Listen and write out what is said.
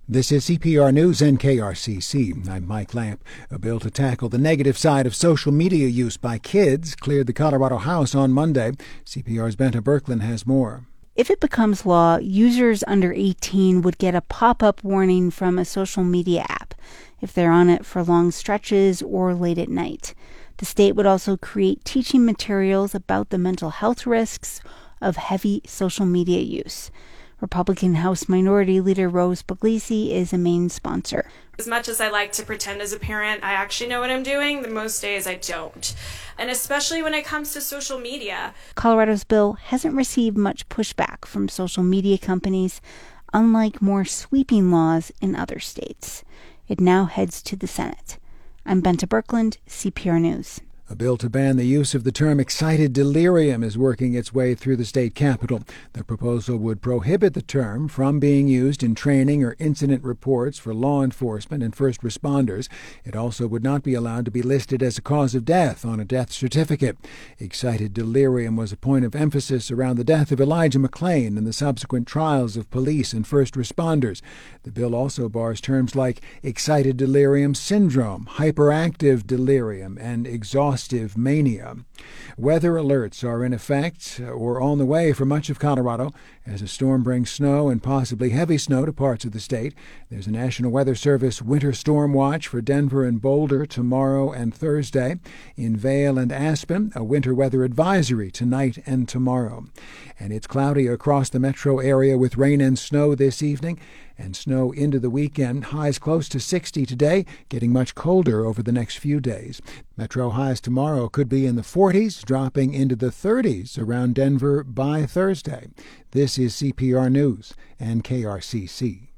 This is CPR News and KRCC. I'm Mike Lamp. A bill to tackle the negative side of social media use by kids cleared the Colorado House on Monday. CPR's Benta Birkeland has more. If it becomes law, users under 18 would get a pop-up warning from a social media app if they're on it for long stretches or late at night. The state would also create teaching materials about the mental health risks of heavy social media use. Republican House Minority Leader Rose Pugliese is a main sponsor. As much as I like to pretend as a parent I actually know what I'm doing, most days I don't. And especially when it comes to social media. Colorado's bill hasn't received much pushback from social media companies, unlike more sweeping laws in other states. It now heads to the Senate. I'm Benta Birkeland, CPR News. A bill to ban the use of the term excited delirium is working its way through the state capitol. The proposal would prohibit the term from being used in training or incident reports for law enforcement and first responders. It also would not be allowed to be listed as a cause of death on a death certificate. Excited delirium was a point of emphasis around the death of Elijah McClain and the subsequent trials of police and first responders. The bill also bars terms like excited delirium syndrome, hyperactive delirium, and exhaustive mania. Weather alerts are in effect or on the way for much of Colorado as a storm brings snow and possibly heavy snow to parts of the state. There's a National Weather Service winter storm watch for Denver and Boulder tomorrow and Thursday. In Vail and Aspen, a winter weather advisory tonight and tomorrow. And it's cloudy across the metro area with rain and snow this evening and snow into the weekend. Highs close to 60 today, getting much colder over the next few days. Metro highs tomorrow could be in the 40s, dropping into the 30s around Denver by Thursday. This is CPR News and KRCC.